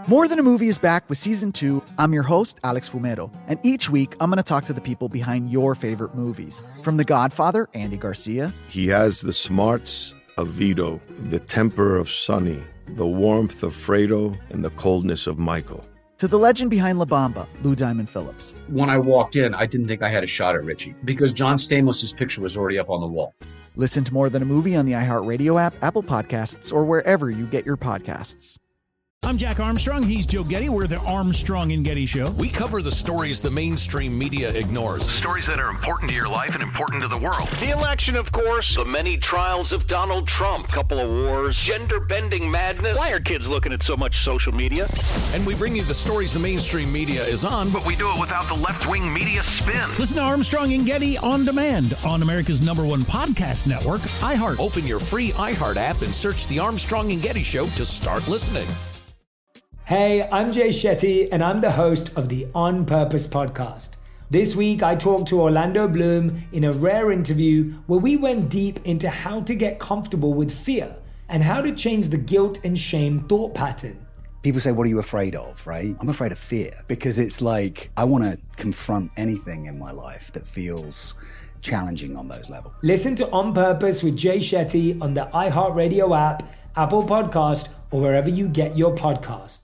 More Than a Movie is back with Season 2. I'm your host, Alex Fumero, and each week I'm going to talk to the people behind your favorite movies. From The Godfather, Andy Garcia. He has the smarts of Vito, the temper of Sonny, the warmth of Fredo, and the coldness of Michael. To the legend behind La Bamba, Lou Diamond Phillips. When I walked in, I didn't think I had a shot at Richie because John Stamos' picture was already up on the wall. Listen to More Than a Movie on the iHeartRadio app, Apple Podcasts, or wherever you get your podcasts. I'm Jack Armstrong. He's Joe Getty. We're the Armstrong and Getty Show. We cover the stories the mainstream media ignores. Stories that are important to your life and important to the world. The election, of course. The many trials of Donald Trump. Couple of wars. Gender-bending madness. Why are kids looking at so much social media? And we bring you the stories the mainstream media is on, but we do it without the left-wing media spin. Listen to Armstrong and Getty on demand on America's #1 podcast network, iHeart. Open your free iHeart app and search The Armstrong and Getty Show to start listening. Hey, I'm Jay Shetty, and I'm the host of the On Purpose podcast. This week, I talked to Orlando Bloom in a rare interview where we went deep into how to get comfortable with fear and how to change the guilt and shame thought pattern. People say, what are you afraid of, right? I'm afraid of fear because it's like I want to confront anything in my life that feels challenging on those levels. Listen to On Purpose with Jay Shetty on the iHeartRadio app, Apple Podcast, or wherever you get your podcasts.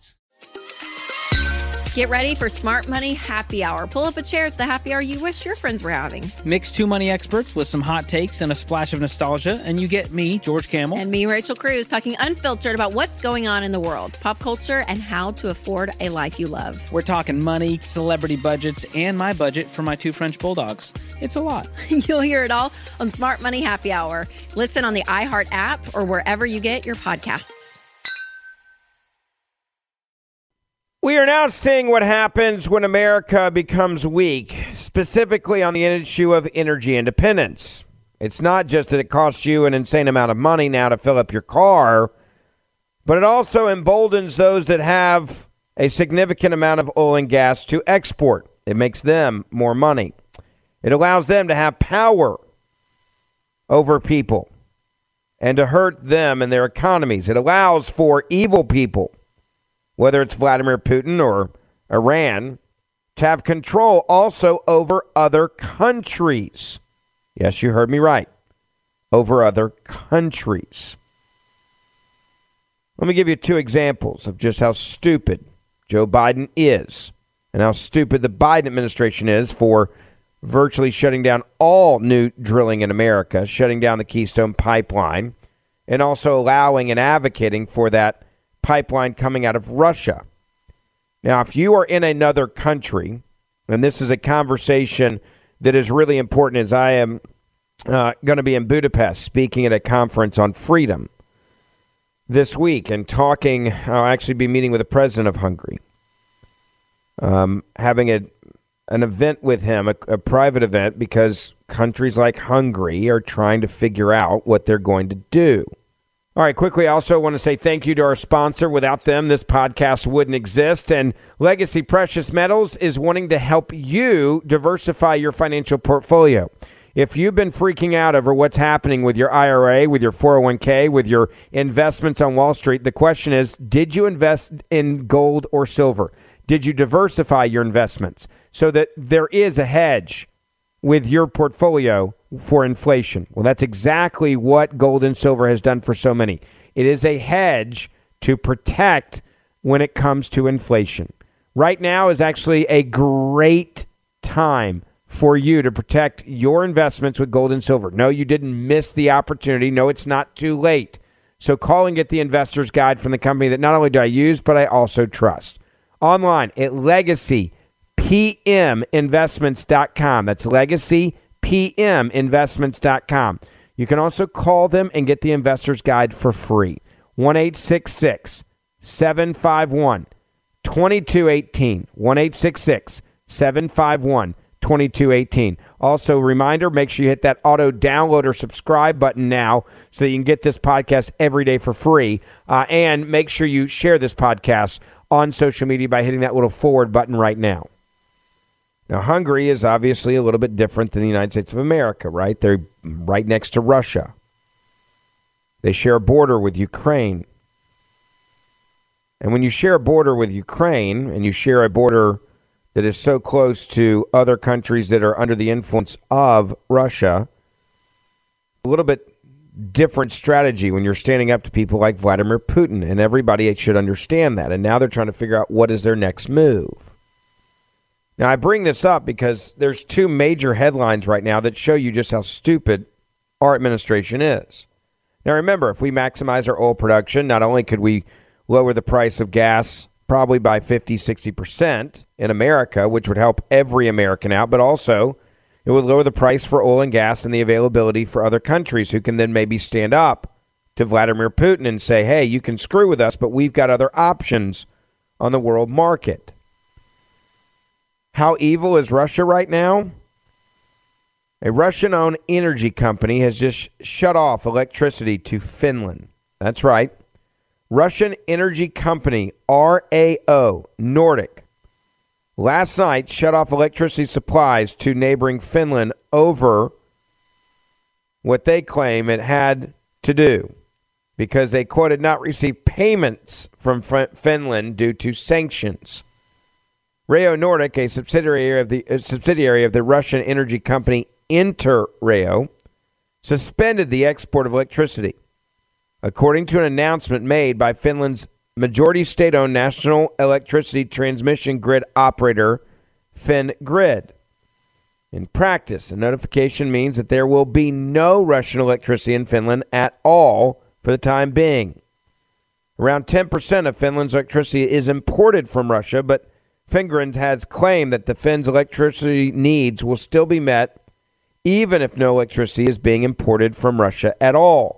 Get ready for Smart Money Happy Hour. Pull up a chair. It's the happy hour you wish your friends were having. Mix two money experts with some hot takes and a splash of nostalgia, and you get me, George Camel. And me, Rachel Cruz, talking unfiltered about what's going on in the world, pop culture, and how to afford a life you love. We're talking money, celebrity budgets, and my budget for my 2 French bulldogs. It's a lot. You'll hear it all on Smart Money Happy Hour. Listen on the iHeart app or wherever you get your podcasts. We are now seeing what happens when America becomes weak, specifically on the issue of energy independence. It's not just that it costs you an insane amount of money now to fill up your car, but it also emboldens those that have a significant amount of oil and gas to export. It makes them more money. It allows them to have power over people and to hurt them and their economies. It allows for evil people, whether it's Vladimir Putin or Iran, to have control also over other countries. Yes, you heard me right. Over other countries. Let me give you 2 examples of just how stupid Joe Biden is and how stupid the Biden administration is for virtually shutting down all new drilling in America, shutting down the Keystone Pipeline, and also allowing and advocating for that pipeline coming out of Russia. Now, if you are in another country, and this is a conversation that is really important, as I am going to be in Budapest speaking at a conference on freedom this week and talking, I'll actually be meeting with the president of Hungary, having an event with him, a private event, because countries like Hungary are trying to figure out what they're going to do. All right, quickly, I also want to say thank you to our sponsor. Without them, this podcast wouldn't exist. And Legacy Precious Metals is wanting to help you diversify your financial portfolio. If you've been freaking out over what's happening with your IRA, with your 401k, with your investments on Wall Street, the question is, did you invest in gold or silver? Did you diversify your investments so that there is a hedge with your portfolio for inflation? Well, that's exactly what gold and silver has done for so many. It is a hedge to protect when it comes to inflation. Right now is actually a great time for you to protect your investments with gold and silver. No, you didn't miss the opportunity. No, it's not too late. So call and get the investor's guide from the company that not only do I use, but I also trust. Online at LegacyPMInvestments.com. That's LegacyPMInvestments.com. You can also call them and get the investor's guide for free. 1-866-751-2218. 1-866-751-2218. Also, reminder, make sure you hit that auto download or subscribe button now so that you can get this podcast every day for free. And make sure you share this podcast on social media by hitting that little forward button right now. Now, Hungary is obviously a little bit different than the United States of America, right? They're right next to Russia. They share a border with Ukraine. And when you share a border with Ukraine and you share a border that is so close to other countries that are under the influence of Russia, a little bit different strategy when you're standing up to people like Vladimir Putin, and everybody should understand that. And now they're trying to figure out what is their next move. Now, I bring this up because there's two major headlines right now that show you just how stupid our administration is. Now, remember, if we maximize our oil production, not only could we lower the price of gas probably by 50, 60% in America, which would help every American out, but also it would lower the price for oil and gas and the availability for other countries who can then maybe stand up to Vladimir Putin and say, hey, you can screw with us, but we've got other options on the world market. How evil is Russia right now? A Russian-owned energy company has just shut off electricity to Finland. That's right. Russian energy company RAO Nordic last night shut off electricity supplies to neighboring Finland over what they claim it had to do because they, quote, had not received payments from Finland due to sanctions. RAO Nordic, a subsidiary of the Russian energy company InterRAO, suspended the export of electricity, according to an announcement made by Finland's majority state-owned national electricity transmission grid operator, Fingrid. In practice, the notification means that there will be no Russian electricity in Finland at all for the time being. Around 10% of Finland's electricity is imported from Russia, but Fingrid has claimed that the Finns' electricity needs will still be met even if no electricity is being imported from Russia at all.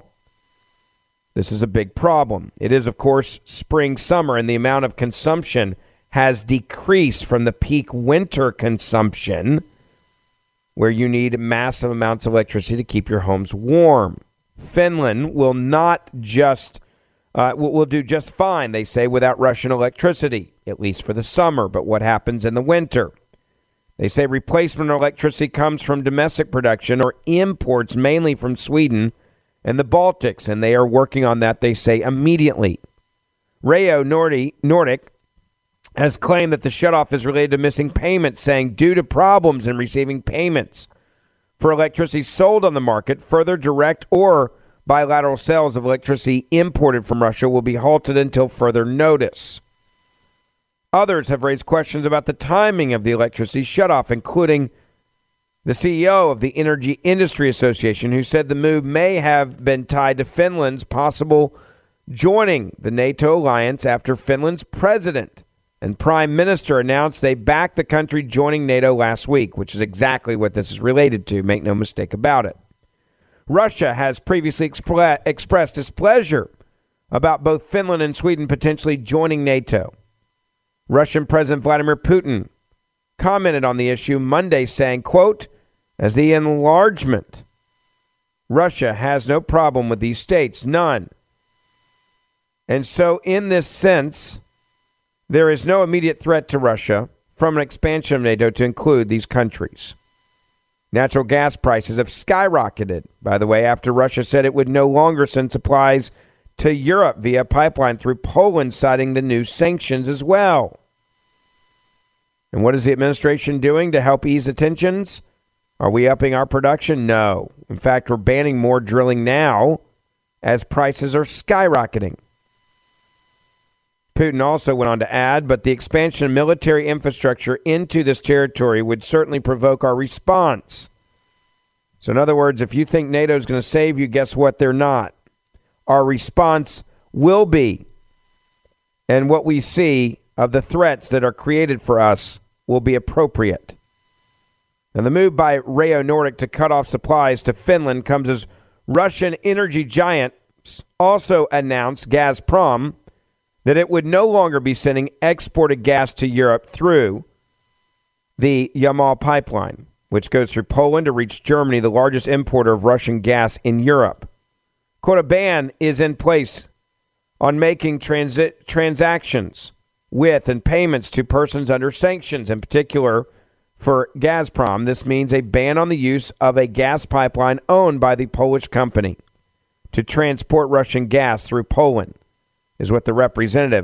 This is a big problem. It is, of course, spring, summer, and the amount of consumption has decreased from the peak winter consumption, where you need massive amounts of electricity to keep your homes warm. Finland will not just will do just fine, they say, without Russian electricity, at least for the summer. But what happens in the winter? They say replacement electricity comes from domestic production or imports mainly from Sweden and the Baltics, and they are working on that, they say, immediately. RAO Nordic has claimed that the shutoff is related to missing payments, saying due to problems in receiving payments for electricity sold on the market, further direct or bilateral sales of electricity imported from Russia will be halted until further notice. Others have raised questions about the timing of the electricity shutoff, including the CEO of the Energy Industry Association, who said the move may have been tied to Finland's possible joining the NATO alliance after Finland's president and prime minister announced they backed the country joining NATO last week, which is exactly what this is related to, make no mistake about it. Russia has previously expressed displeasure about both Finland and Sweden potentially joining NATO. Russian President Vladimir Putin commented on the issue Monday, saying, quote, as the enlargement, Russia has no problem with these states, none. And so in this sense, there is no immediate threat to Russia from an expansion of NATO to include these countries. Natural gas prices have skyrocketed, by the way, after Russia said it would no longer send supplies to Europe via pipeline through Poland, citing the new sanctions as well. And what is the administration doing to help ease the tensions? Are we upping our production? No. In fact, we're banning more drilling now as prices are skyrocketing. Putin also went on to add, but the expansion of military infrastructure into this territory would certainly provoke our response. So in other words, if you think NATO is going to save you, guess what? They're not. Our response will be, and what we see of the threats that are created for us will be appropriate. Now, the move by RAO Nordic to cut off supplies to Finland comes as Russian energy giants also announced, Gazprom, that it would no longer be sending exported gas to Europe through the Yamal pipeline, which goes through Poland to reach Germany, the largest importer of Russian gas in Europe. Quote, a ban is in place on making transactions with and payments to persons under sanctions, in particular for Gazprom. This means a ban on the use of a gas pipeline owned by the Polish company to transport Russian gas through Poland, is what the representative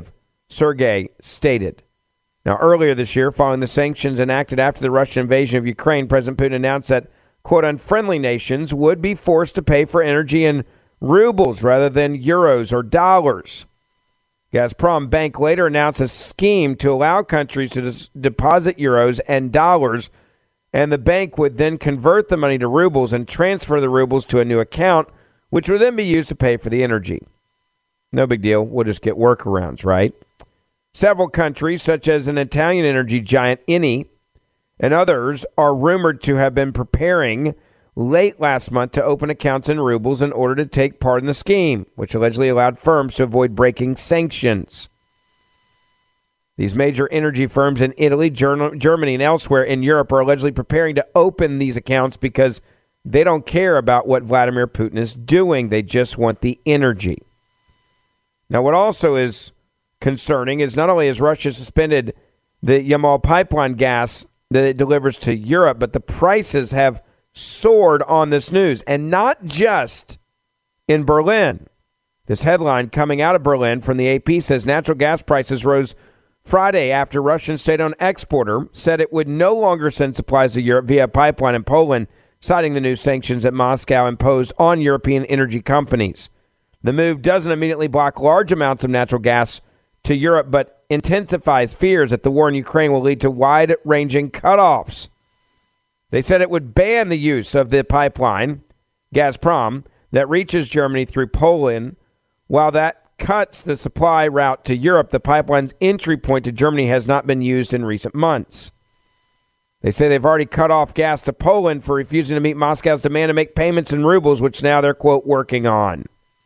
Sergei stated. Now, earlier this year, following the sanctions enacted after the Russian invasion of Ukraine, President Putin announced that, quote, unfriendly nations would be forced to pay for energy in rubles rather than euros or dollars. Gazprom Bank later announced a scheme to allow countries to deposit euros and dollars, and the bank would then convert the money to rubles and transfer the rubles to a new account, which would then be used to pay for the energy. No big deal. We'll just get workarounds, right? Several countries, such as an Italian energy giant, Eni, and others, are rumored to have been preparing late last month to open accounts in rubles in order to take part in the scheme, which allegedly allowed firms to avoid breaking sanctions. These major energy firms in Italy, Germany, and elsewhere in Europe are allegedly preparing to open these accounts because they don't care about what Vladimir Putin is doing. They just want the energy. Now, what also is concerning is not only has Russia suspended the Yamal pipeline gas that it delivers to Europe, but the prices have soared on this news, and not just in Berlin. This headline coming out of Berlin from the AP says natural gas prices rose Friday after Russian state-owned exporter said it would no longer send supplies to Europe via pipeline in Poland, citing the new sanctions that Moscow imposed on European energy companies. The move doesn't immediately block large amounts of natural gas to Europe, but intensifies fears that the war in Ukraine will lead to wide-ranging cutoffs. They said it would ban the use of the pipeline, Gazprom, that reaches Germany through Poland. While that cuts the supply route to Europe, the pipeline's entry point to Germany has not been used in recent months. They say they've already cut off gas to Poland for refusing to meet Moscow's demand to make payments in rubles, which now they're, quote, working on.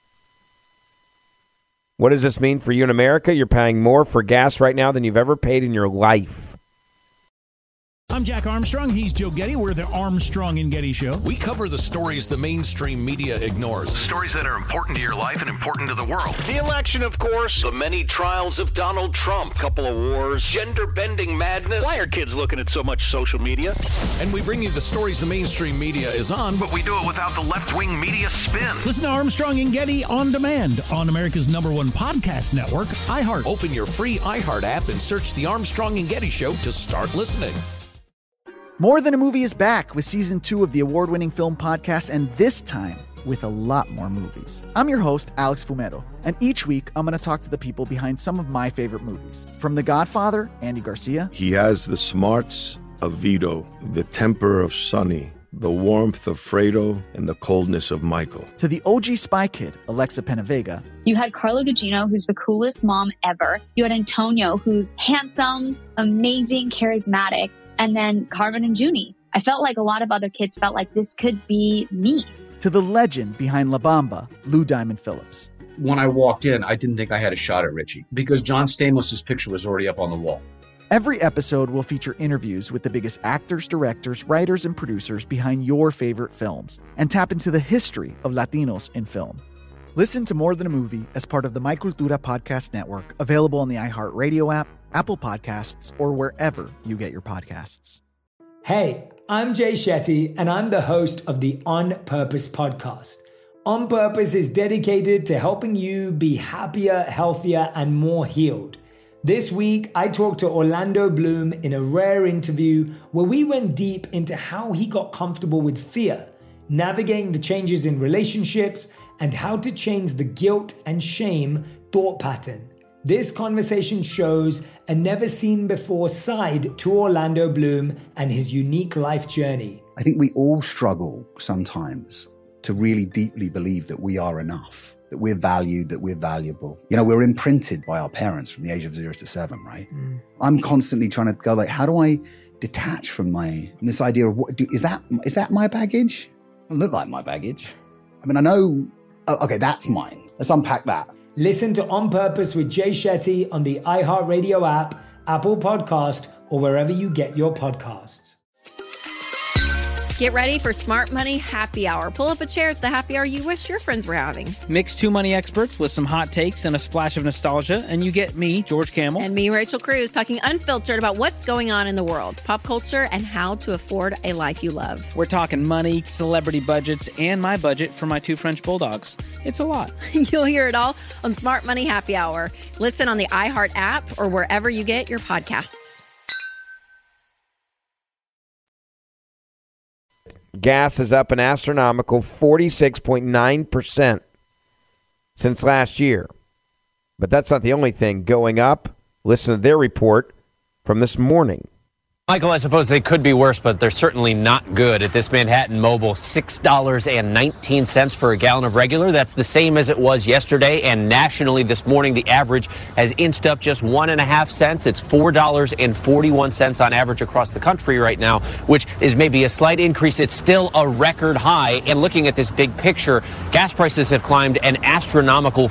What does this mean for you in America? You're paying more for gas right now than you've ever paid in your life. I'm Jack Armstrong. He's Joe Getty. We're the Armstrong and Getty Show. We cover the stories the mainstream media ignores. Stories that are important to your life and important to the world. The election, of course. The many trials of Donald Trump. Couple of wars. Gender-bending madness. Why are kids looking at so much social media? And we bring you the stories the mainstream media is on, but we do it without the left-wing media spin. Listen to Armstrong and Getty on demand on America's #1 podcast network, iHeart. Open your free iHeart app and search The Armstrong and Getty Show to start listening. More Than a Movie is back with season 2 of the award-winning film podcast, and this time with a lot more movies. I'm your host, Alex Fumero, and each week I'm going to talk to the people behind some of my favorite movies. From The Godfather, Andy Garcia. He has the smarts of Vito, the temper of Sonny, the warmth of Fredo, and the coldness of Michael. To the OG Spy Kid, Alexa Penavega. You had Carla Gugino, who's the coolest mom ever. You had Antonio, who's handsome, amazing, charismatic. And then Carmen and Junie. I felt like a lot of other kids felt like this could be me. To the legend behind La Bamba, Lou Diamond Phillips. When I walked in, I didn't think I had a shot at Richie because John Stamos' picture was already up on the wall. Every episode will feature interviews with the biggest actors, directors, writers, and producers behind your favorite films and tap into the history of Latinos in film. Listen to More Than a Movie as part of the My Cultura podcast network, available on the iHeartRadio app, Apple Podcasts, or wherever you get your podcasts. Hey, I'm Jay Shetty, and I'm the host of the On Purpose podcast. On Purpose is dedicated to helping you be happier, healthier, and more healed. This week, I talked to Orlando Bloom in a rare interview where we went deep into how he got comfortable with fear, navigating the changes in relationships, and how to change the guilt and shame thought pattern. This conversation shows a never-seen-before side to Orlando Bloom and his unique life journey. I think we all struggle sometimes to really deeply believe that we are enough, that we're valued, that we're valuable. You know, we're imprinted by our parents from the age of 0 to 7, right? I'm constantly trying to go like, how do I detach from this idea of is that my baggage? It doesn't look like my baggage. I mean, I know, okay, that's mine. Let's unpack that. Listen to On Purpose with Jay Shetty on the iHeartRadio app, Apple Podcast, or wherever you get your podcasts. Get ready for Smart Money Happy Hour. Pull up a chair. It's the happy hour you wish your friends were having. Mix two money experts with some hot takes and a splash of nostalgia, and you get me, George Camel. And me, Rachel Cruz, talking unfiltered about what's going on in the world, pop culture, and how to afford a life you love. We're talking money, celebrity budgets, and my budget for my two French bulldogs. It's a lot. You'll hear it all on Smart Money Happy Hour. Listen on the iHeart app or wherever you get your podcasts. Gas is up an astronomical 46.9% since last year. But that's not the only thing going up. Listen to their report from this morning. Michael, I suppose they could be worse, but they're certainly not good. At this Manhattan Mobil, $6.19 for a gallon of regular. That's the same as it was yesterday. And nationally this morning, the average has inched up just 1.5 cents. It's $4.41 on average across the country right now, which is maybe a slight increase. It's still a record high. And looking at this big picture, gas prices have climbed an astronomical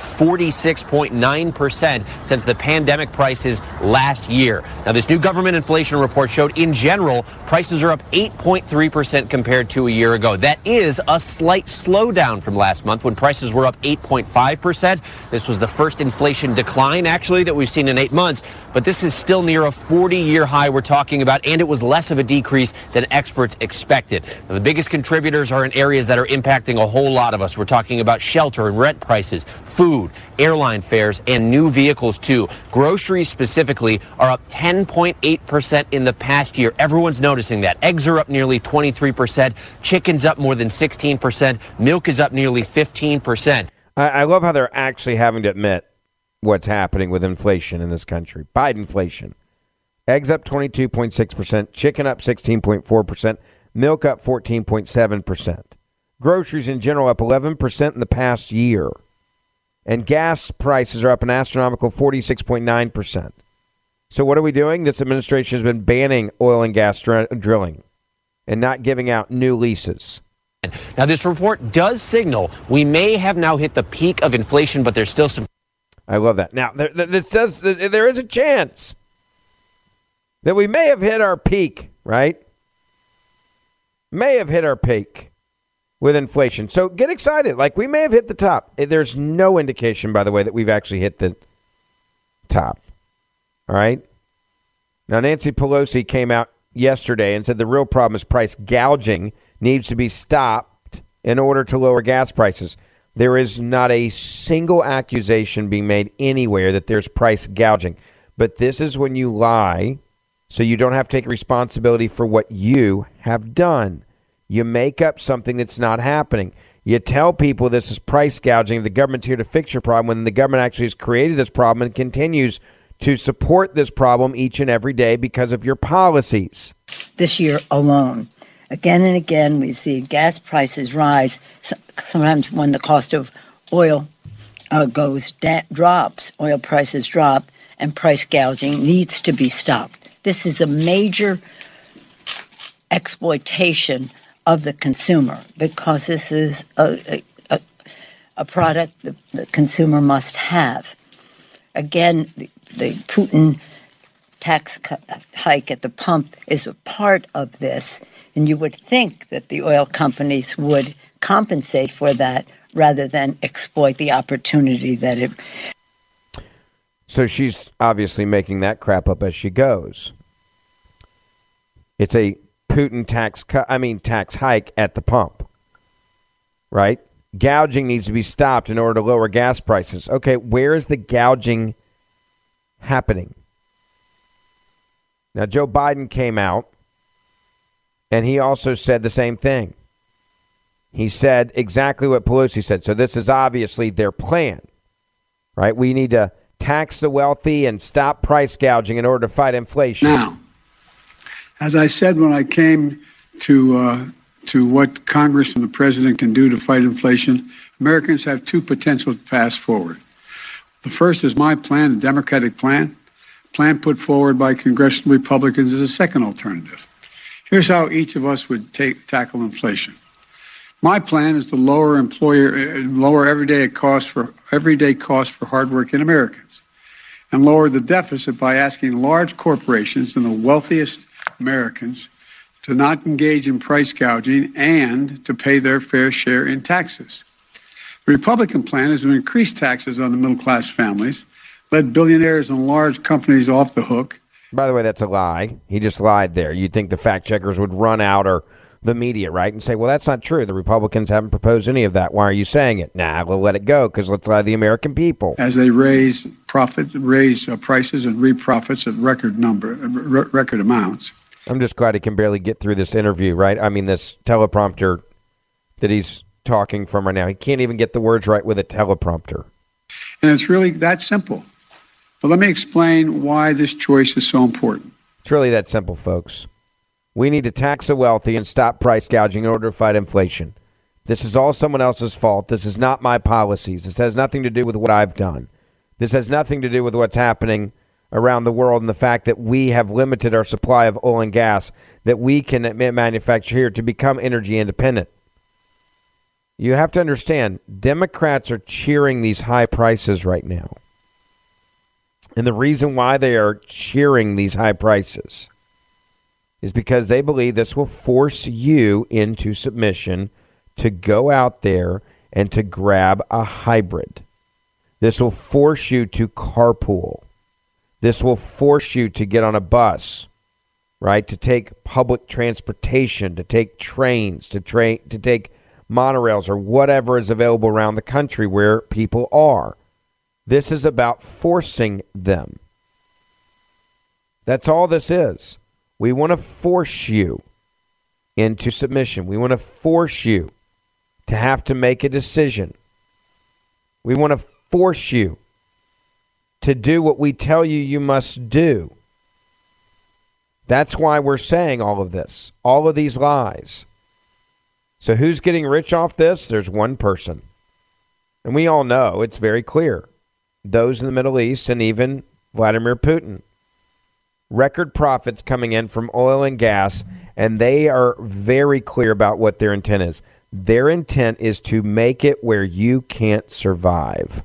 46.9% since the pandemic prices last year. Now, this new government inflation report showed in general, prices are up 8.3% compared to a year ago. That is a slight slowdown from last month when prices were up 8.5%. This was the first inflation decline, actually, that we've seen in 8 months. But this is still near a 40-year high we're talking about, and it was less of a decrease than experts expected. Now, the biggest contributors are in areas that are impacting a whole lot of us. We're talking about shelter and rent prices, food, airline fares, and new vehicles, too. Groceries specifically are up 10.8% in the past year. Everyone's noticing that. Eggs are up nearly 23%. Chicken's up more than 16%. Milk is up nearly 15%. I love how they're actually having to admit what's happening with inflation in this country. Bidenflation. Eggs up 22.6%. Chicken up 16.4%. Milk up 14.7%. Groceries in general up 11% in the past year. And gas prices are up an astronomical 46.9%. So what are we doing? This administration has been banning oil and gas drilling and not giving out new leases. Now, this report does signal we may have now hit the peak of inflation, but there's still some... I love that. Now, there is a chance that we may have hit our peak, right? May have hit our peak with inflation. So get excited. Like, we may have hit the top. There's no indication, by the way, that we've actually hit the top. All right? Now, Nancy Pelosi came out yesterday and said the real problem is price gouging needs to be stopped in order to lower gas prices. There is not a single accusation being made anywhere that there's price gouging. But this is when you lie so you don't have to take responsibility for what you have done. You make up something that's not happening. You tell people this is price gouging. The government's here to fix your problem when the government actually has created this problem and continues to support this problem each and every day because of your policies. This year alone, again and again, we see gas prices rise. Sometimes when the cost of oil drops, oil prices drop, and price gouging needs to be stopped. This is a major exploitation of the consumer because this is a product the consumer must have. Again, the Putin tax hike at the pump is a part of this, and you would think that the oil companies would compensate for that rather than exploit the opportunity that it... So she's obviously making that crap up as she goes. It's a Putin tax hike at the pump, right? Gouging needs to be stopped in order to lower gas prices. Okay, where is the gouging happening? Now, Joe Biden came out, and he also said the same thing. He said exactly what Pelosi said. So this is obviously their plan, right? We need to tax the wealthy and stop price gouging in order to fight inflation. Now, as I said when I came to what Congress and the president can do to fight inflation, Americans have two potential paths forward. The first is my plan, the Democratic plan put forward by congressional Republicans as a second alternative. Here's how each of us would tackle inflation. My plan is to lower everyday costs for hardworking Americans, and lower the deficit by asking large corporations and the wealthiest Americans to not engage in price gouging, and to pay their fair share in taxes. The Republican plan is to increase taxes on the middle-class families, let billionaires and large companies off the hook. By the way, that's a lie. He just lied there. You'd think the fact checkers would run out, or the media, right, and say, well, that's not true. The Republicans haven't proposed any of that. Why are you saying it? Nah, we'll let it go because let's lie to the American people. As they raise prices and reap profits at record amounts. I'm just glad he can barely get through this interview, right? I mean, this teleprompter that he's talking from right now. He can't even get the words right with a teleprompter. And it's really that simple. But let me explain why this choice is so important. It's really that simple, folks. We need to tax the wealthy and stop price gouging in order to fight inflation. This is all someone else's fault. This is not my policies. This has nothing to do with what I've done. This has nothing to do with what's happening around the world and the fact that we have limited our supply of oil and gas that we can manufacture here to become energy independent. You have to understand, Democrats are cheering these high prices right now. And the reason why they are cheering these high prices is because they believe this will force you into submission to go out there and to grab a hybrid. This will force you to carpool. This will force you to get on a bus, right? To take public transportation, to take trains, to take monorails or whatever is available around the country where people are. This is about forcing them. That's all this is. We want to force you into submission. We want to force you to have to make a decision. We want to force you to do what we tell you you must do. That's why we're saying all of this, all of these lies. So who's getting rich off this? There's one person. And we all know, it's very clear. Those in the Middle East and even Vladimir Putin. Record profits coming in from oil and gas, and they are very clear about what their intent is. Their intent is to make it where you can't survive.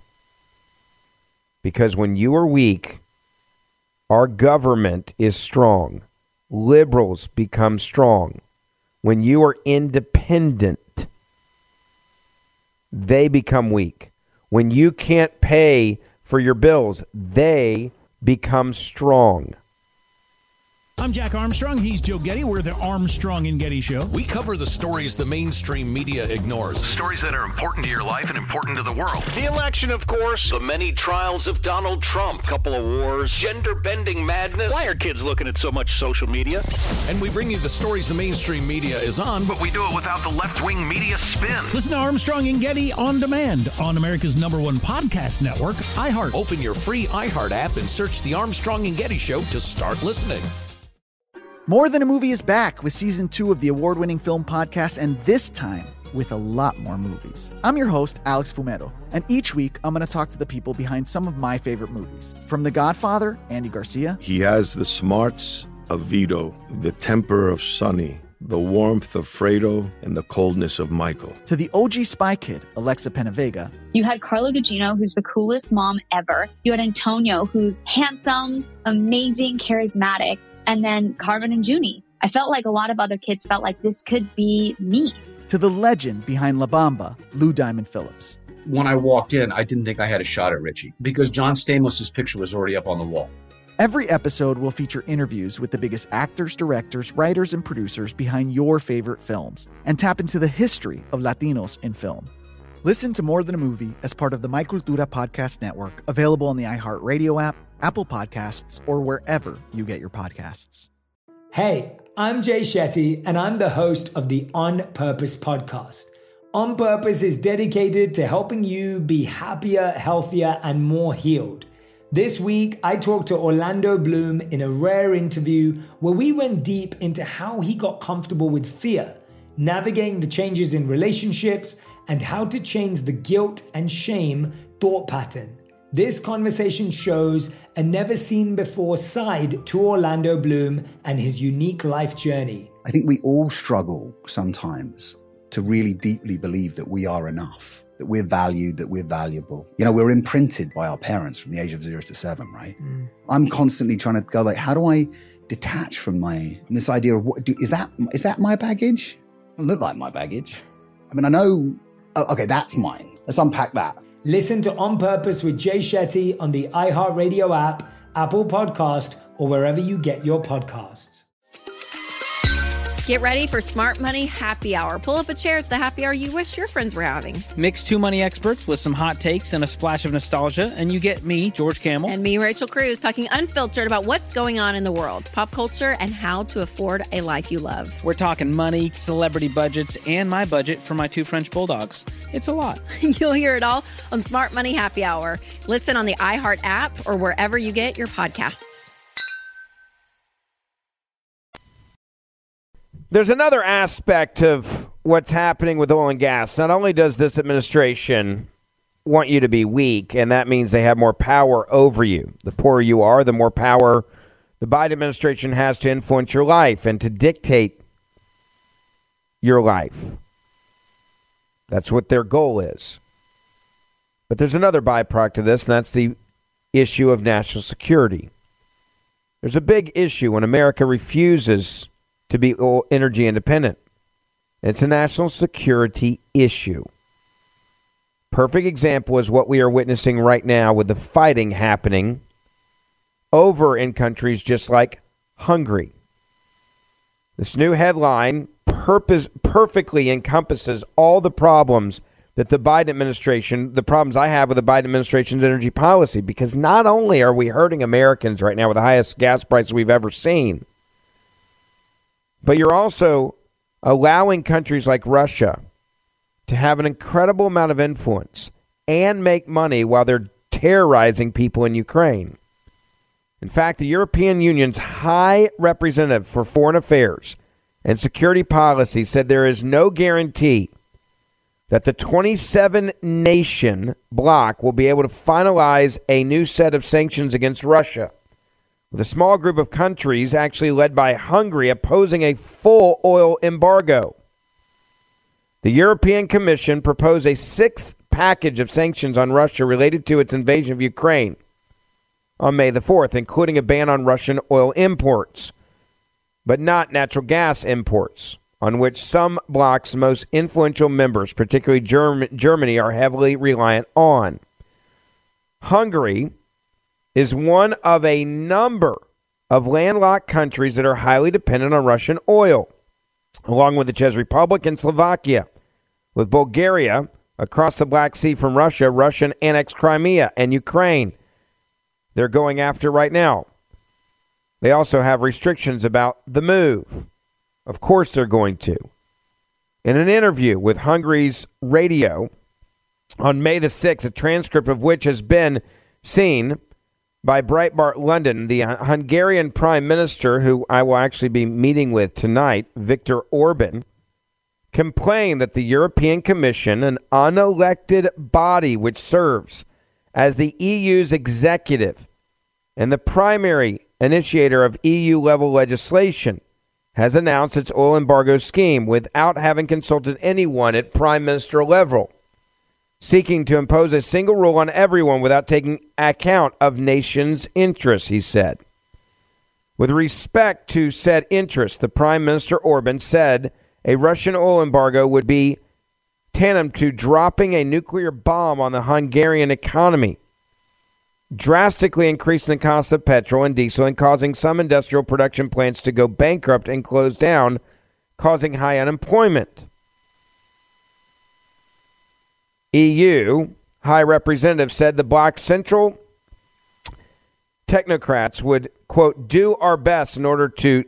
Because when you are weak, our government is strong. Liberals become strong. When you are independent, they become weak. When you can't pay for your bills, they become strong. I'm Jack Armstrong. He's Joe Getty. We're the Armstrong and Getty Show. We cover the stories the mainstream media ignores. Stories that are important to your life and important to the world. The election, of course. The many trials of Donald Trump. Couple of wars. Gender-bending madness. Why are kids looking at so much social media? And we bring you the stories the mainstream media is on, but we do it without the left-wing media spin. Listen to Armstrong and Getty on demand on America's #1 podcast network, iHeart. Open your free iHeart app and search The Armstrong and Getty Show to start listening. More Than a Movie is back with Season 2 of the award-winning film podcast, and this time with a lot more movies. I'm your host, Alex Fumero, and each week I'm going to talk to the people behind some of my favorite movies. From The Godfather, Andy Garcia. He has the smarts of Vito, the temper of Sonny, the warmth of Fredo, and the coldness of Michael. To the OG Spy Kid, Alexa Penavega. You had Carla Gugino, who's the coolest mom ever. You had Antonio, who's handsome, amazing, charismatic. And then Carmen and Junie. I felt like a lot of other kids felt like this could be me. To the legend behind La Bamba, Lou Diamond Phillips. When I walked in, I didn't think I had a shot at Richie because John Stamos' picture was already up on the wall. Every episode will feature interviews with the biggest actors, directors, writers, and producers behind your favorite films and tap into the history of Latinos in film. Listen to More Than a Movie as part of the My Cultura podcast network, available on the iHeartRadio app, Apple Podcasts, or wherever you get your podcasts. Hey, I'm Jay Shetty, and I'm the host of the On Purpose podcast. On Purpose is dedicated to helping you be happier, healthier, and more healed. This week, I talked to Orlando Bloom in a rare interview where we went deep into how he got comfortable with fear, navigating the changes in relationships, and how to change the guilt and shame thought pattern. This conversation shows a never-seen-before side to Orlando Bloom and his unique life journey. I think we all struggle sometimes to really deeply believe that we are enough, that we're valued, that we're valuable. You know, we're imprinted by our parents from the age of 0 to 7, right? I'm constantly trying to go like, how do I detach from this idea of is that my baggage? It doesn't look like my baggage. I mean, I know, okay, that's mine. Let's unpack that. Listen to On Purpose with Jay Shetty on the iHeartRadio app, Apple Podcast, or wherever you get your podcasts. Get ready for Smart Money Happy Hour. Pull up a chair. It's the happy hour you wish your friends were having. Mix two money experts with some hot takes and a splash of nostalgia, and you get me, George Camel. And me, Rachel Cruz, talking unfiltered about what's going on in the world, pop culture, and how to afford a life you love. We're talking money, celebrity budgets, and my budget for my two French bulldogs. It's a lot. You'll hear it all on Smart Money Happy Hour. Listen on the iHeart app or wherever you get your podcasts. There's another aspect of what's happening with oil and gas. Not only does this administration want you to be weak, and that means they have more power over you. The poorer you are, the more power the Biden administration has to influence your life and to dictate your life. That's what their goal is. But there's another byproduct of this, and that's the issue of national security. There's a big issue when America refuses to be energy independent. It's a national security issue. Perfect example is what we are witnessing right now with the fighting happening over in countries just like Hungary. This new headline perfectly encompasses all the problems that the Biden administration, the problems I have with the Biden administration's energy policy, because not only are we hurting Americans right now with the highest gas prices we've ever seen, but you're also allowing countries like Russia to have an incredible amount of influence and make money while they're terrorizing people in Ukraine. In fact, the European Union's High Representative for Foreign Affairs and Security Policy said there is no guarantee that the 27-nation bloc will be able to finalize a new set of sanctions against Russia, with a small group of countries, actually led by Hungary, opposing a full oil embargo. The European Commission proposed a sixth package of sanctions on Russia related to its invasion of Ukraine on May the 4th, including a ban on Russian oil imports, but not natural gas imports, on which some bloc's most influential members, particularly Germany, are heavily reliant on. Hungary is one of a number of landlocked countries that are highly dependent on Russian oil, along with the Czech Republic and Slovakia. With Bulgaria across the Black Sea from Russia, Russian annexed Crimea and Ukraine they're going after right now. They also have restrictions about the move. Of course they're going to. In an interview with Hungary's radio on May the 6th, a transcript of which has been seen by Breitbart London, the Hungarian Prime Minister, who I will actually be meeting with tonight, Viktor Orban, complained that the European Commission, an unelected body which serves as the EU's executive and the primary initiator of EU-level legislation, has announced its oil embargo scheme without having consulted anyone at Prime Minister level, seeking to impose a single rule on everyone without taking account of nations' interests, he said. With respect to said interests, the Prime Minister Orban said a Russian oil embargo would be tantamount to dropping a nuclear bomb on the Hungarian economy, drastically increasing the cost of petrol and diesel and causing some industrial production plants to go bankrupt and close down, causing high unemployment. EU High Representative said the bloc's central technocrats would, quote, do our best in order to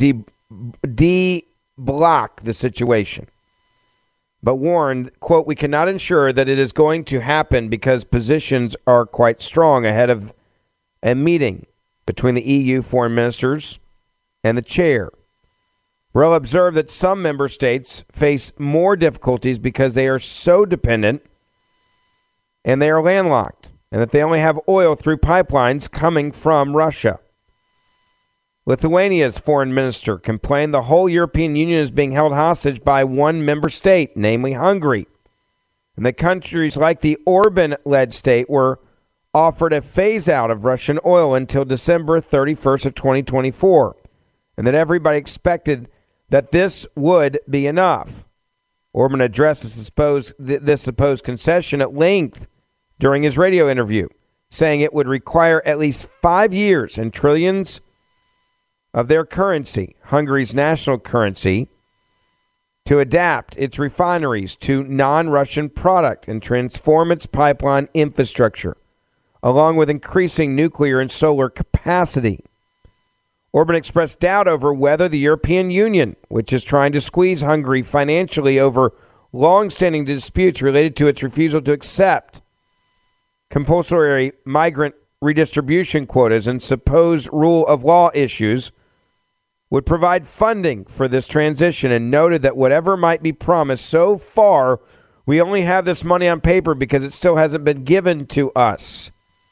de-block the situation, but warned, quote, we cannot ensure that it is going to happen because positions are quite strong ahead of a meeting between the EU foreign ministers and the chair. We'll observe that some member states face more difficulties because they are so dependent and they are landlocked, and that they only have oil through pipelines coming from Russia. Lithuania's foreign minister complained the whole European Union is being held hostage by one member state, namely Hungary. And the countries like the Orban-led state were offered a phase-out of Russian oil until December 31st of 2024, and that everybody expected that this would be enough. Orban addressed this supposed concession at length during his radio interview, saying it would require at least 5 years and trillions of their currency, Hungary's national currency, to adapt its refineries to non-Russian product and transform its pipeline infrastructure, along with increasing nuclear and solar capacity. Orban expressed doubt over whether the European Union, which is trying to squeeze Hungary financially over long-standing disputes related to its refusal to accept compulsory migrant redistribution quotas and supposed rule of law issues, would provide funding for this transition, and noted that whatever might be promised so far, we only have this money on paper because it still hasn't been given to us.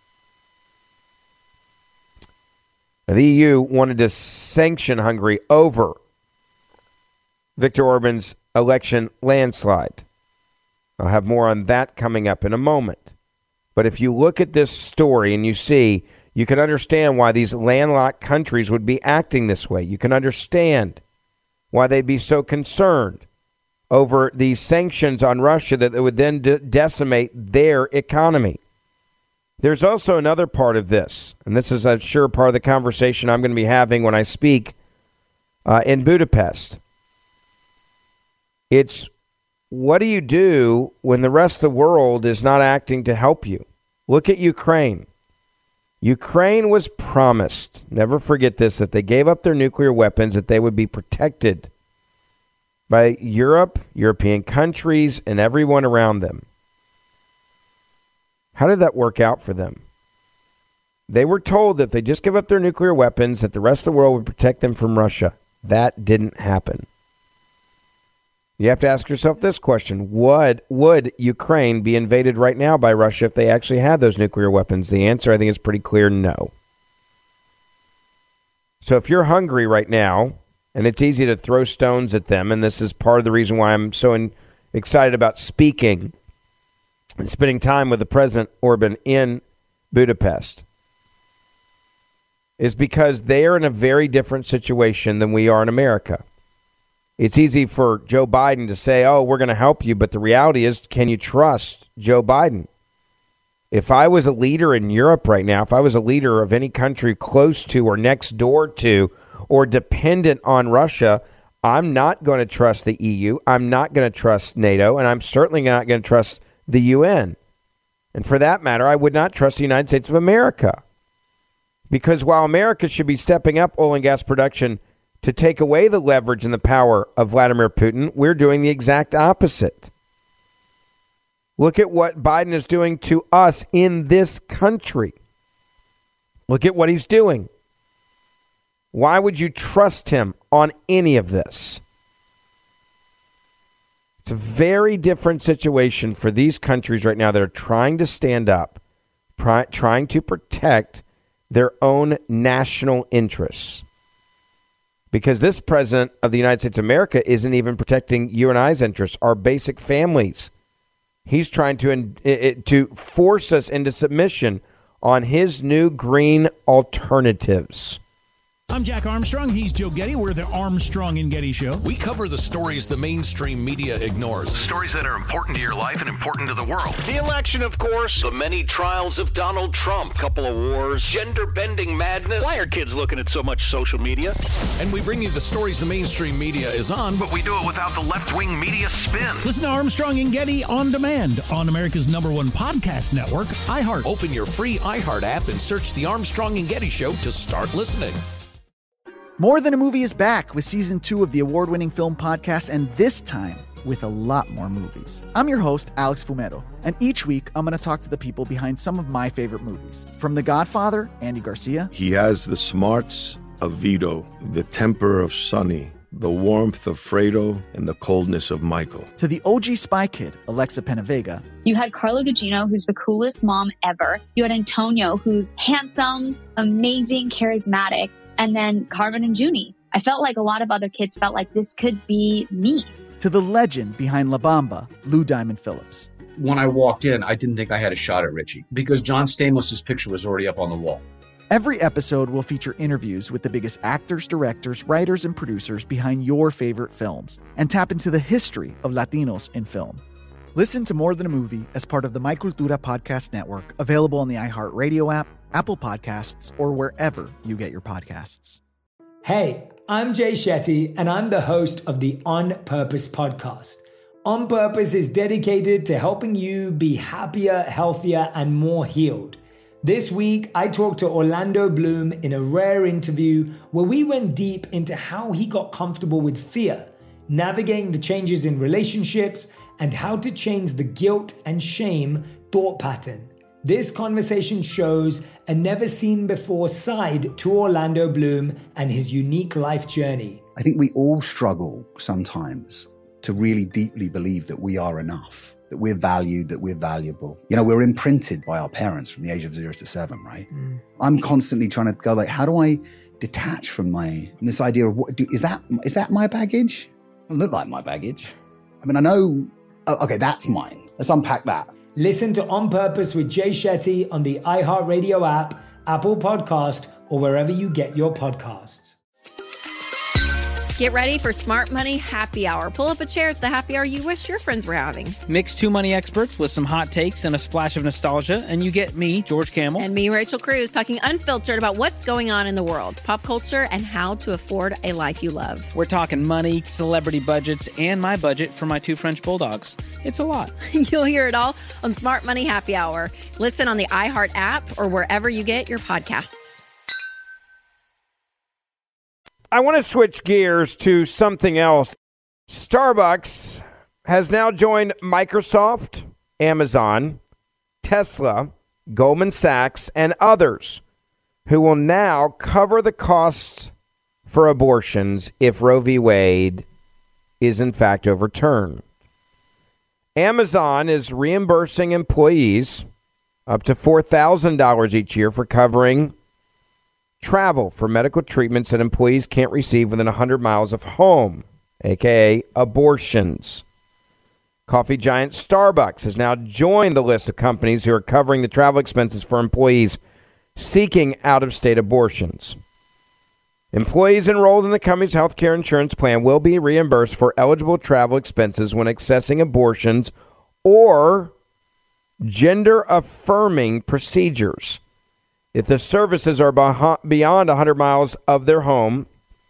The EU wanted to sanction Hungary over Viktor Orban's election landslide. I'll have more on that coming up in a moment. But if you look at this story and you see, you can understand why these landlocked countries would be acting this way. You can understand why they'd be so concerned over these sanctions on Russia that would then decimate their economy. There's also another part of this, and this is, I'm sure, part of the conversation I'm going to be having when I speak in Budapest. It's, what do you do when the rest of the world is not acting to help you? Look at Ukraine. Ukraine was promised, never forget this, that they gave up their nuclear weapons, that they would be protected by Europe, European countries, and everyone around them. How did that work out for them? They were told that if they just give up their nuclear weapons, that the rest of the world would protect them from Russia. That didn't happen. You have to ask yourself this question. Would Ukraine be invaded right now by Russia if they actually had those nuclear weapons? The answer, I think, is pretty clear, no. So if you're Hungary right now, and it's easy to throw stones at them, and this is part of the reason why I'm so excited about speaking and spending time with the President Orban in Budapest, is because they are in a very different situation than we are in America. It's easy for Joe Biden to say, oh, we're going to help you. But the reality is, can you trust Joe Biden? If I was a leader in Europe right now, if I was a leader of any country close to or next door to or dependent on Russia, I'm not going to trust the EU. I'm not going to trust NATO. And I'm certainly not going to trust the UN. And for that matter, I would not trust the United States of America. Because while America should be stepping up oil and gas production to take away the leverage and the power of Vladimir Putin, we're doing the exact opposite. Look at what Biden is doing to us in this country. Look at what he's doing. Why would you trust him on any of this? It's a very different situation for these countries right now that are trying to stand up, trying to protect their own national interests. Because this president of the United States of America isn't even protecting you and I's interests, our basic families. He's trying to force us into submission on his new green alternatives. I'm Jack Armstrong. He's Joe Getty. We're the Armstrong and Getty Show. We cover the stories the mainstream media ignores. Stories that are important to your life and important to the world. The election, of course, the many trials of Donald Trump, couple of wars, gender-bending madness. Why are kids looking at so much social media? And we bring you the stories the mainstream media is on, but we do it without the left-wing media spin. Listen to Armstrong and Getty on demand on America's #1 podcast network, iHeart. Open your free iHeart app and search The Armstrong and Getty Show to start listening. More Than a Movie is back with Season 2 of the award-winning film podcast, and this time with a lot more movies. I'm your host, Alex Fumero, and each week I'm going to talk to the people behind some of my favorite movies. From The Godfather, Andy Garcia. He has the smarts of Vito, the temper of Sonny, the warmth of Fredo, and the coldness of Michael. To the OG Spy Kid, Alexa Penavega. You had Carla Gugino, who's the coolest mom ever. You had Antonio, who's handsome, amazing, charismatic. And then Carmen and Junie. I felt like a lot of other kids felt like this could be me. To the legend behind La Bamba, Lou Diamond Phillips. When I walked in, I didn't think I had a shot at Richie because John Stamos' picture was already up on the wall. Every episode will feature interviews with the biggest actors, directors, writers, and producers behind your favorite films and tap into the history of Latinos in film. Listen to More Than a Movie as part of the My Cultura Podcast Network, available on the iHeartRadio app, Apple Podcasts, or wherever you get your podcasts. Hey, I'm Jay Shetty, and I'm the host of the On Purpose podcast. On Purpose is dedicated to helping you be happier, healthier, and more healed. This week, I talked to Orlando Bloom in a rare interview where we went deep into how he got comfortable with fear, navigating the changes in relationships, and how to change the guilt and shame thought pattern. This conversation shows a never-seen-before side to Orlando Bloom and his unique life journey. I think we all struggle sometimes to really deeply believe that we are enough, that we're valued, that we're valuable. You know, we're imprinted by our parents from the age of 0 to 7, right? I'm constantly trying to go like, how do I detach from this idea of is that my baggage? It doesn't look like my baggage. I mean, I know, okay, that's mine. Let's unpack that. Listen to On Purpose with Jay Shetty on the iHeartRadio app, Apple Podcast, or wherever you get your podcasts. Get ready for Smart Money Happy Hour. Pull up a chair. It's the happy hour you wish your friends were having. Mix two money experts with some hot takes and a splash of nostalgia, and you get me, George Camel. And me, Rachel Cruz, talking unfiltered about what's going on in the world, pop culture, and how to afford a life you love. We're talking money, celebrity budgets, and my budget for my 2 French bulldogs. It's a lot. You'll hear it all on Smart Money Happy Hour. Listen on the iHeart app or wherever you get your podcasts. I want to switch gears to something else. Starbucks has now joined Microsoft, Amazon, Tesla, Goldman Sachs, and others who will now cover the costs for abortions if Roe v. Wade is in fact overturned. Amazon is reimbursing employees up to $4,000 each year for covering travel for medical treatments that employees can't receive within 100 miles of home, aka abortions. Coffee giant Starbucks has now joined the list of companies who are covering the travel expenses for employees seeking out-of-state abortions. Employees enrolled in the company's health care insurance plan will be reimbursed for eligible travel expenses when accessing abortions or gender-affirming procedures. If the services are beyond 100 miles of their home,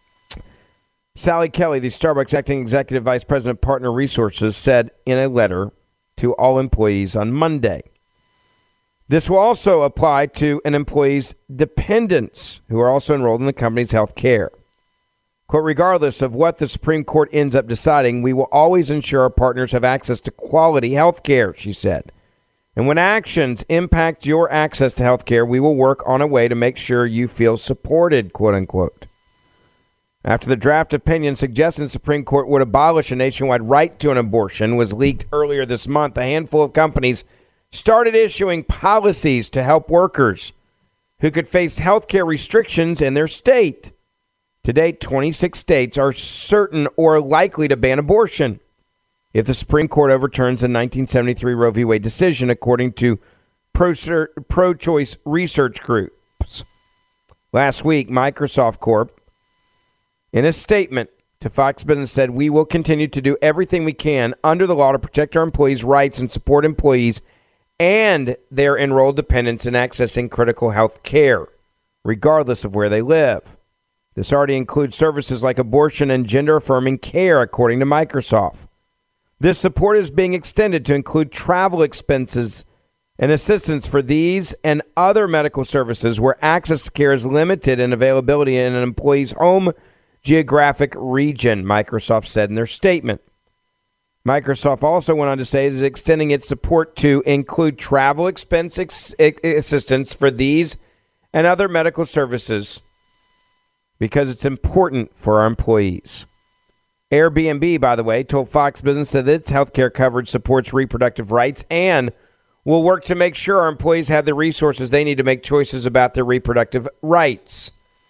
Sally Kelly, the Starbucks acting executive vice president, partner resources, said in a letter to all employees on Monday. This will also apply to an employee's dependents who are also enrolled in the company's health care. Quote, regardless of what the Supreme Court ends up deciding, we will always ensure our partners have access to quality health care, she said. And when actions impact your access to health care, we will work on a way to make sure you feel supported, quote unquote. After the draft opinion suggesting the Supreme Court would abolish a nationwide right to an abortion was leaked earlier this month, a handful of companies started issuing policies to help workers who could face health care restrictions in their state. To date, 26 states are certain or likely to ban abortion if the Supreme Court overturns the 1973 Roe v. Wade decision, according to pro-choice research groups. Last week, Microsoft Corp, in a statement to Fox Business, said, we will continue to do everything we can under the law to protect our employees' rights and support employees and their enrolled dependents in accessing critical health care, regardless of where they live. This already includes services like abortion and gender-affirming care, according to Microsoft. This support is being extended to include travel expenses and assistance for these and other medical services where access to care is limited and availability in an employee's home geographic region, Microsoft said in their statement. Microsoft also went on to say it is extending its support to include travel expense assistance for these and other medical services because it's important for our employees. Airbnb, by the way, told Fox Business that its healthcare coverage supports reproductive rights and will work to make sure our employees have the resources they need to make choices about their reproductive rights.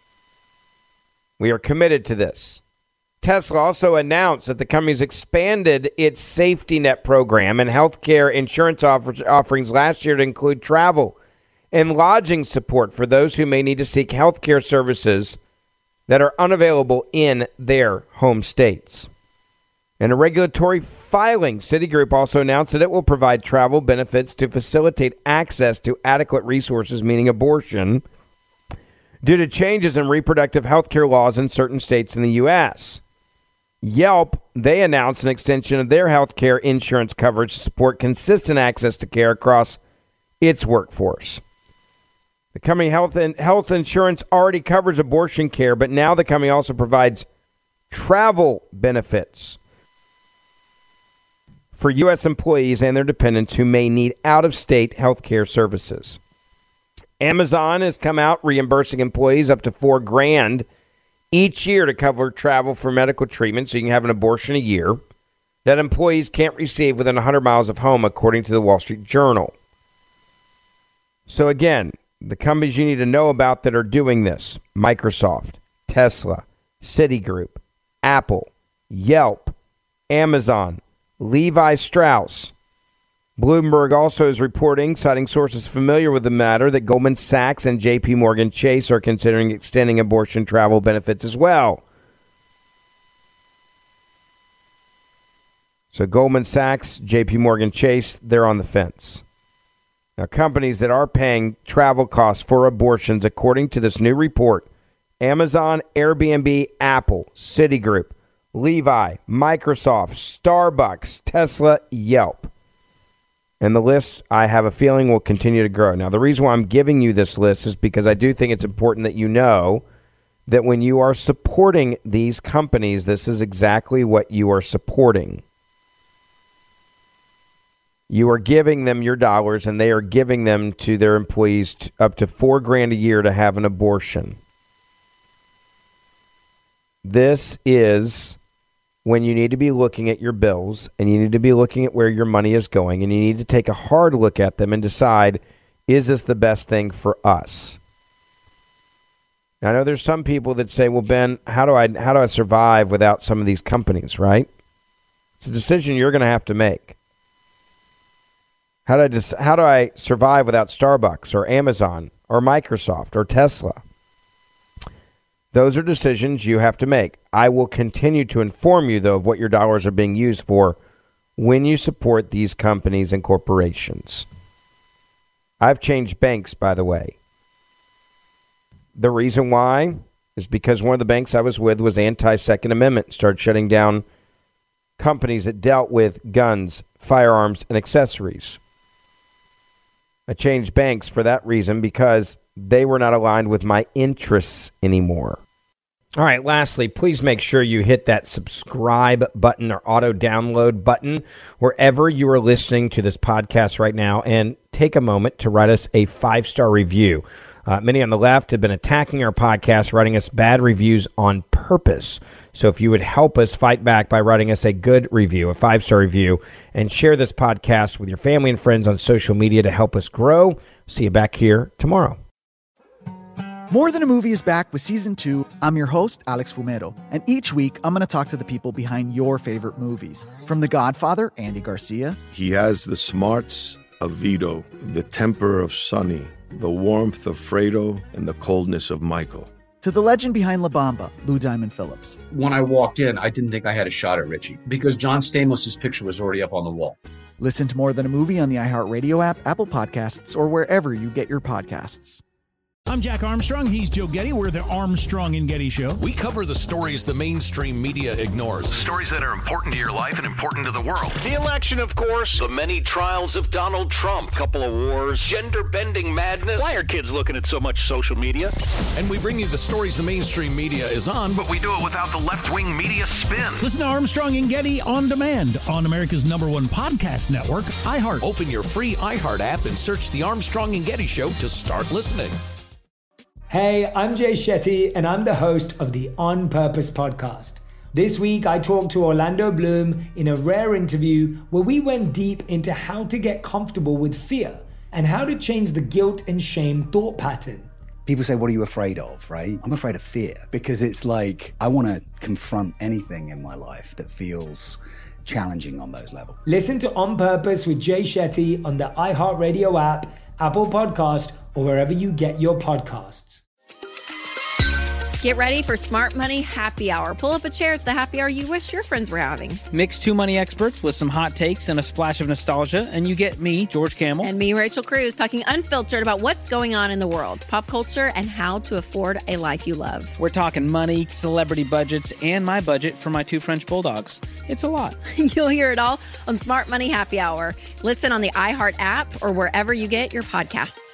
We are committed to this. Tesla also announced that the company's expanded its safety net program and healthcare insurance offerings last year to include travel and lodging support for those who may need to seek health care services that are unavailable in their home states. In a regulatory filing, Citigroup also announced that it will provide travel benefits to facilitate access to adequate resources, meaning abortion, due to changes in reproductive health care laws in certain states in the U.S. Yelp, they announced an extension of their health care insurance coverage to support consistent access to care across its workforce. The company health insurance already covers abortion care, but now the company also provides travel benefits for U.S. employees and their dependents who may need out-of-state health care services. Amazon has come out reimbursing employees up to $4,000 each year to cover travel for medical treatment, so you can have an abortion a year that employees can't receive within 100 miles of home, according to the Wall Street Journal. So again, the companies you need to know about that are doing this: Microsoft, Tesla, Citigroup, Apple, Yelp, Amazon, Levi Strauss. Bloomberg also is reporting, citing sources familiar with the matter, that Goldman Sachs and J.P. Morgan Chase are considering extending abortion travel benefits as well. So Goldman Sachs, J.P. Morgan Chase, they're on the fence. Now, companies that are paying travel costs for abortions, according to this new report: Amazon, Airbnb, Apple, Citigroup, Levi, Microsoft, Starbucks, Tesla, Yelp. And the list, I have a feeling, will continue to grow. Now, the reason why I'm giving you this list is because I do think it's important that you know that when you are supporting these companies, this is exactly what you are supporting. You are giving them your dollars, and they are giving them to their employees up to $4,000 a year to have an abortion. This is when you need to be looking at your bills, and you need to be looking at where your money is going, and you need to take a hard look at them and decide, is this the best thing for us? Now, I know there's some people that say, well, Ben, how do I survive without some of these companies, right? It's a decision you're going to have to make. How do I survive without Starbucks or Amazon or Microsoft or Tesla? Those are decisions you have to make. I will continue to inform you, though, of what your dollars are being used for when you support these companies and corporations. I've changed banks, by the way. The reason why is because one of the banks I was with was anti-Second Amendment, started shutting down companies that dealt with guns, firearms, and accessories. I changed banks for that reason, because they were not aligned with my interests anymore. All right, lastly, please make sure you hit that subscribe button or auto download button wherever you are listening to this podcast right now, and take a moment to write us a 5-star review. Many on the left have been attacking our podcast, writing us bad reviews on purpose. So if you would help us fight back by writing us a good review, a 5-star review, and share this podcast with your family and friends on social media to help us grow. See you back here tomorrow. More Than a Movie is back with Season 2. I'm your host, Alex Fumero, and each week I'm going to talk to the people behind your favorite movies. From The Godfather, Andy Garcia. He has the smarts of Vito, the temper of Sonny, the warmth of Fredo, and the coldness of Michael. To the legend behind La Bamba, Lou Diamond Phillips. When I walked in, I didn't think I had a shot at Richie because John Stamos' picture was already up on the wall. Listen to More Than a Movie on the iHeartRadio app, Apple Podcasts, or wherever you get your podcasts. I'm Jack Armstrong. He's Joe Getty. We're the Armstrong and Getty Show. We cover the stories the mainstream media ignores. Stories that are important to your life and important to the world. The election, of course, the many trials of Donald Trump, couple of wars, gender-bending madness. Why are kids looking at so much social media? And we bring you the stories the mainstream media is on, but we do it without the left-wing media spin. Listen to Armstrong and Getty on demand on America's #1 podcast network, iHeart. Open your free iHeart app and search The Armstrong and Getty Show to start listening. Hey, I'm Jay Shetty, and I'm the host of the On Purpose podcast. This week, I talked to Orlando Bloom in a rare interview where we went deep into how to get comfortable with fear and how to change the guilt and shame thought pattern. People say, what are you afraid of, right? I'm afraid of fear, because it's like I want to confront anything in my life that feels challenging on those levels. Listen to On Purpose with Jay Shetty on the iHeartRadio app, Apple Podcast, or wherever you get your podcasts. Get ready for Smart Money Happy Hour. Pull up a chair. It's the happy hour you wish your friends were having. Mix two money experts with some hot takes and a splash of nostalgia, and you get me, George Kamel. And me, Rachel Cruz, talking unfiltered about what's going on in the world, pop culture, and how to afford a life you love. We're talking money, celebrity budgets, and my budget for my two French bulldogs. It's a lot. You'll hear it all on Smart Money Happy Hour. Listen on the iHeart app or wherever you get your podcasts.